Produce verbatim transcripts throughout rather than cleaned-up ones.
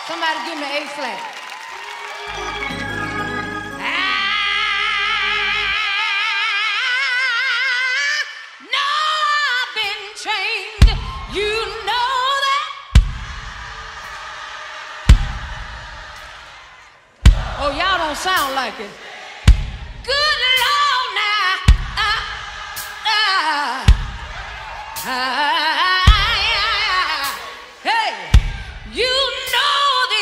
Somebody give me A flat. I know I've been chained. You know that. Oh, y'all don't sound like it. Good Lord now. Uh, uh, uh, hey, you know the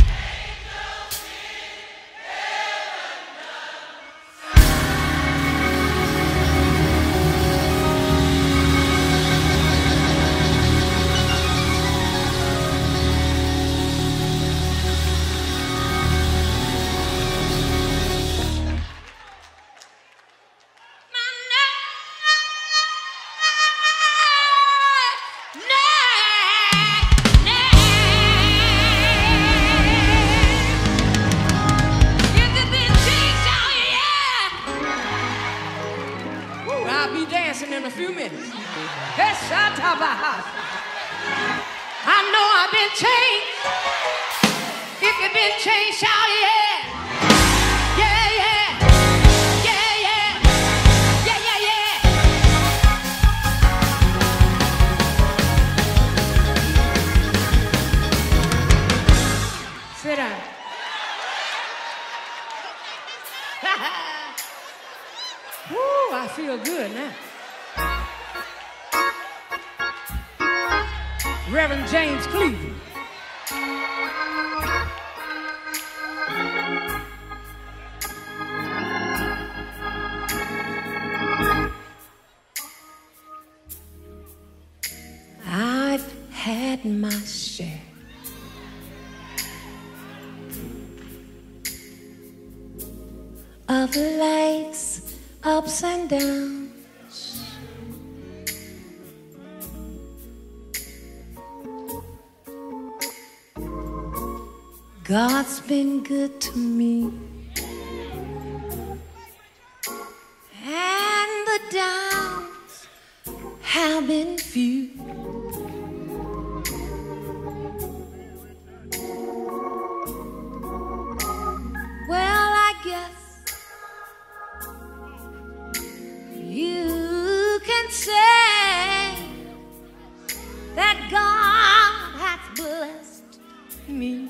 in a few minutes. Yes, I know I've been changed. If you've been changed, shout yeah. Yeah, yeah. Yeah, yeah. Yeah, yeah, yeah. Sit down. Woo, I feel good now. Reverend James Cleveland. I've had my share of life's ups and downs. God's been good to me, and the downs have been few. Well, I guess you can say that God has blessed me.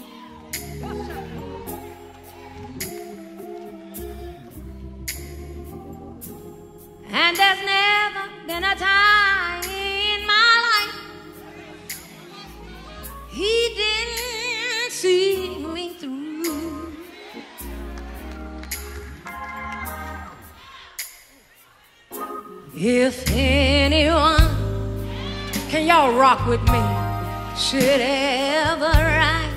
And there's never been a time in my life He didn't see me through. If anyone, can y'all rock with me, should ever write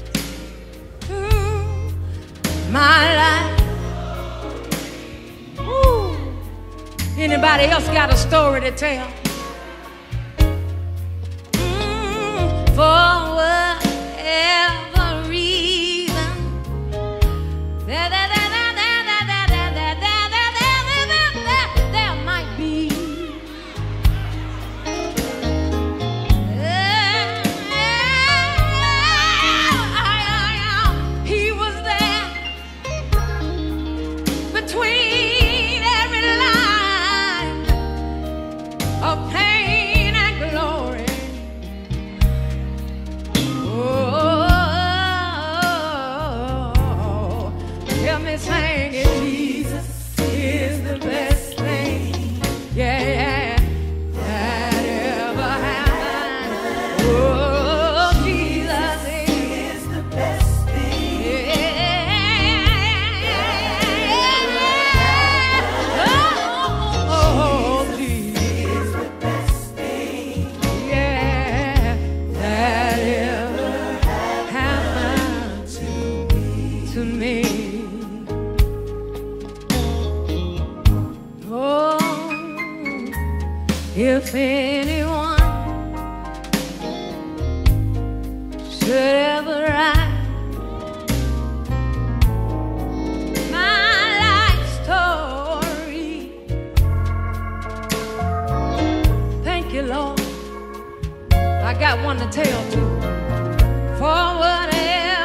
mm, my life. Anybody else got a story to tell? Mm, for whatever reason, there, there, there, there, there, there, there, there, there, there, there, there, there might be. He was there between every line of pain and glory. Oh, hear me sing it. Jesus is the best thing, yeah, yeah, that ever happened. Oh, Jesus is the best thing. Yeah, oh, oh, Jesus. To me, oh, if anyone should ever write my life story, thank you, Lord. I got one to tell too. For whatever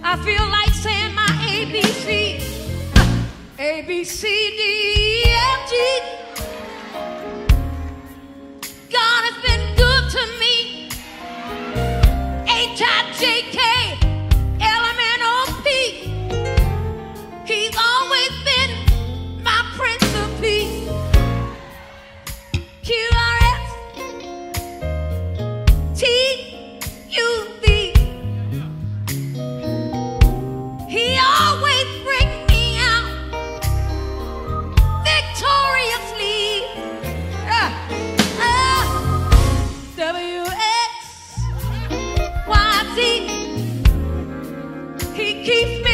I feel like saying my A B C. A, B, C, D, E, F, G. God has been good to me. H, I, J, K, L, M, N, O, P. He's always been my Prince of Peace. Q, R, S, T, U, V. He always brings me out victoriously. Uh, uh, W, X, Y, Z. He keeps me